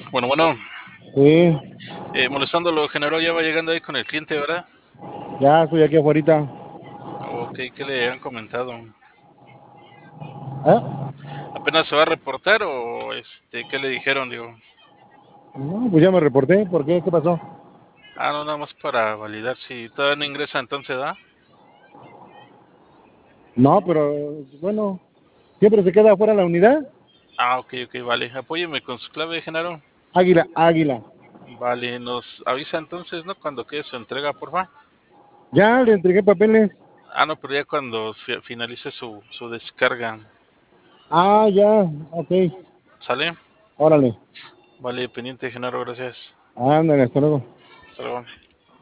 Bueno, Sí, molestándolo, general, ya va llegando ahí con el cliente, ¿verdad? ya estoy aquí afuera. Ok, ¿qué le han comentado? ¿Ah? ¿Apenas se va a reportar o qué le dijeron, digo? No, pues ya me reporté. ¿Por qué? ¿Qué pasó? Ah, no, nada más para validar si todavía no ingresa entonces, ¿da? No, pero bueno, siempre se queda afuera la unidad. Ah, ok, vale. Apóyeme con su clave, Genaro. Águila, águila. Vale, nos avisa entonces, ¿no? Cuando quede su entrega, porfa. Ya le entregué papeles. Ah, no, pero ya cuando finalice su descarga, Ah, ya, ok. ¿sale? Órale. Vale, pendiente, Genaro, gracias. Ándale, hasta luego. Hasta luego.